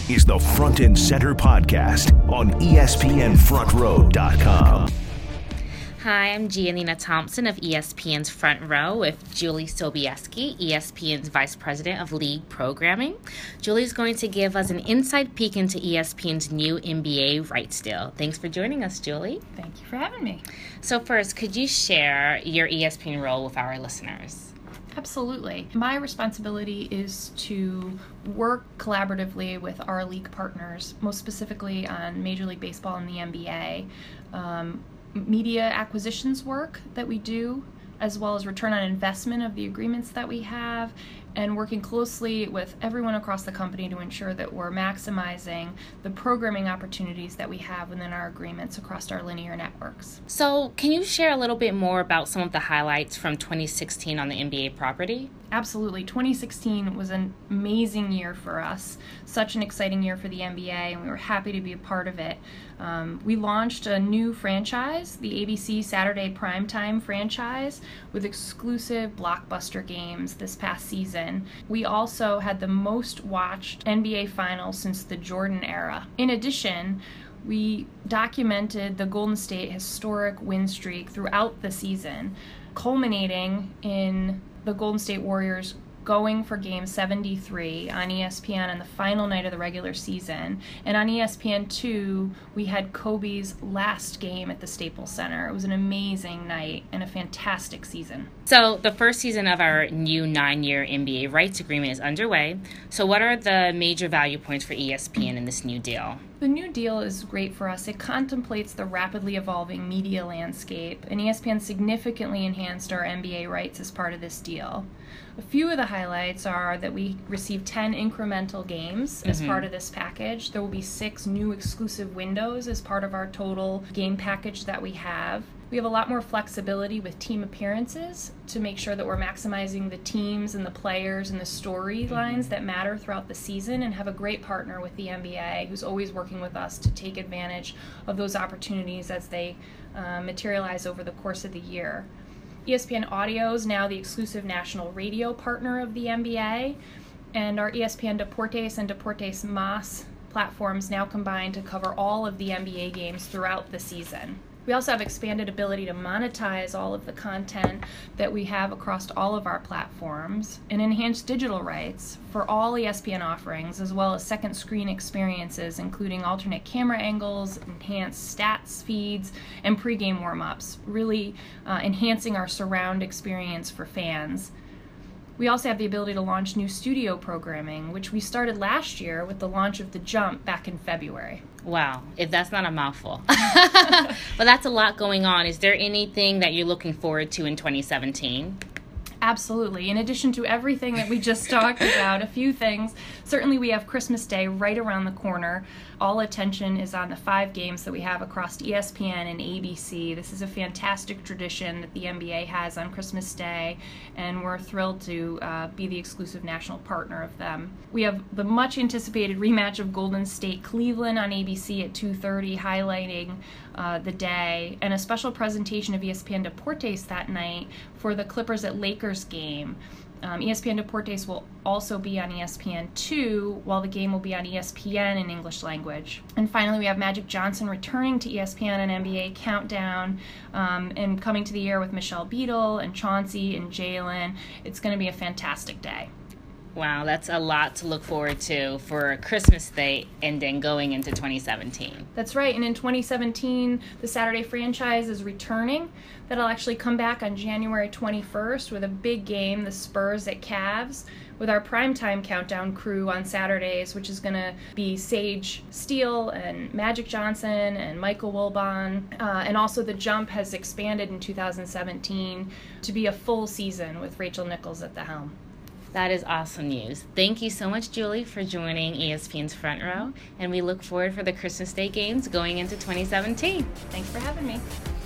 is the Front and Center Podcast on ESPNFrontRow.com. Hi, I'm Giannina Thompson of ESPN's Front Row with Julie Sobieski, ESPN's Vice President of League Programming. Julie's going to give us an inside peek into ESPN's new NBA rights deal. Thanks for joining us, Julie. Thank you for having me. So first, could you share your ESPN role with our listeners? Absolutely. My responsibility is to work collaboratively with our league partners, most specifically on Major League Baseball and the NBA. Media acquisitions work that we do, as well as return on investment of the agreements that we have, and working closely with everyone across the company to ensure that we're maximizing the programming opportunities that we have within our agreements across our linear networks. So can you share a little bit more about some of the highlights from 2016 on the NBA property? Absolutely. 2016 was an amazing year for us, such an exciting year for the NBA, and we were happy to be a part of it. We launched a new franchise, the ABC Saturday Primetime franchise, with exclusive blockbuster games this past season. We also had the most watched NBA Finals since the Jordan era. In addition, we documented the Golden State historic win streak throughout the season, culminating in the Golden State Warriors going for Game 73 on ESPN on the final night of the regular season. And on ESPN2, we had Kobe's last game at the Staples Center. It was an amazing night and a fantastic season. So the first season of our new 9-year NBA rights agreement is underway. So what are the major value points for ESPN in this new deal? The new deal is great for us. It contemplates the rapidly evolving media landscape, and ESPN significantly enhanced our NBA rights as part of this deal. A few of the highlights are that we received 10 incremental games as part of this package. There will be 6 new exclusive windows as part of our total game package that we have. We have a lot more flexibility with team appearances to make sure that we're maximizing the teams and the players and the storylines that matter throughout the season, and have a great partner with the NBA who's always working with us to take advantage of those opportunities as they materialize over the course of the year. ESPN Audio is now the exclusive national radio partner of the NBA, and our ESPN Deportes and Deportes Más platforms now combine to cover all of the NBA games throughout the season. We also have expanded ability to monetize all of the content that we have across all of our platforms, and enhanced digital rights for all ESPN offerings, as well as second screen experiences, including alternate camera angles, enhanced stats feeds, and pregame warm-ups, really enhancing our surround experience for fans. We also have the ability to launch new studio programming, which we started last year with the launch of The Jump back in February. Wow, if that's not a mouthful. But that's a lot going on. Is there anything that you're looking forward to in 2017? Absolutely. In addition to everything that we just talked about, a few things. Certainly we have Christmas Day right around the corner. All attention is on the 5 games that we have across ESPN and ABC. This is a fantastic tradition that the NBA has on Christmas Day, and we're thrilled to be the exclusive national partner of them. We have the much anticipated rematch of Golden State Cleveland on ABC at 2:30, highlighting the day, and a special presentation of ESPN Deportes that night for the Clippers at Lakers game. ESPN Deportes will also be on ESPN2, while the game will be on ESPN in English language. And finally, we have Magic Johnson returning to ESPN and NBA Countdown, and coming to the air with Michelle Beadle and Chauncey and Jalen. It's going to be a fantastic day. Wow, that's a lot to look forward to for Christmas Day and then going into 2017. That's right, and in 2017, the Saturday franchise is returning. That'll actually come back on January 21st with a big game, the Spurs at Cavs, with our primetime countdown crew on Saturdays, which is going to be Sage Steele and Magic Johnson and Michael Wilbon. And also The Jump has expanded in 2017 to be a full season with Rachel Nichols at the helm. That is awesome news. Thank you so much, Julie, for joining ESPN's Front Row, and we look forward for the Christmas Day games going into 2017. Thanks for having me.